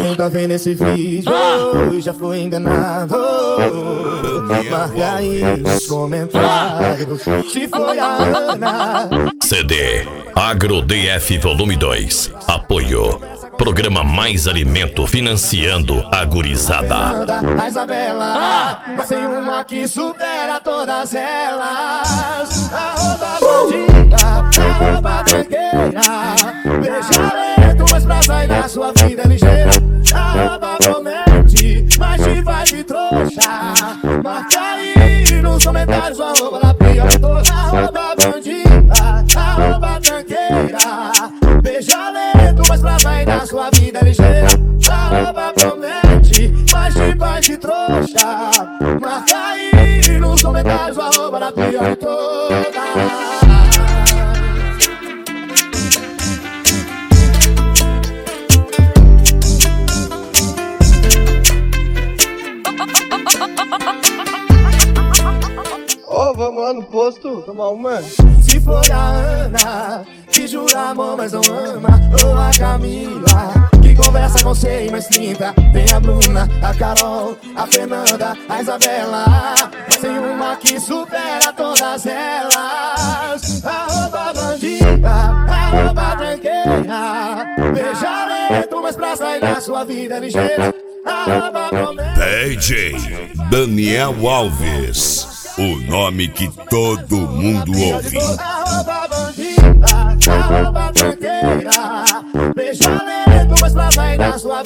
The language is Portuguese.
Quem tá vendo esse vídeo já foi enganado. Marca aí nos comentários se foi a Ana. CD Agro DF Volume 2. Apoio Programa Mais Alimento, financiando a gurizada. A Isabela, mas tem uma que supera todas elas. Arroba bandida, arroba tranqueira. Beija lento, mas pra sair da sua vida ligeira. Arroba promete, mas te faz de trouxa. Marca aí nos comentários o arroba da pior de todas. Arroba bandida, arroba tranqueira. Beija lento, mas pra sair da sua vida ligeira. Arroba promete, mas te faz de trouxa. Marca aí nos comentários o arroba da pior de todas. Vamos lá no posto tomar uma. Se for a Ana, que jura amor, mas não ama. Ou a Camila, que conversa com você e mais 30. Tem a Bruna, a Carol, a Fernanda, a Isabela. Mas tem uma que supera todas elas. Arroba bandida, arroba tranqueira. Beija lento, mas pra sair da sua vida ligeira. Arroba promete. DJ Daniel Alves, o nome que todo mundo ouve. Arroba bandida, arroba tranqueira. Beija lento, mas pra sair da sua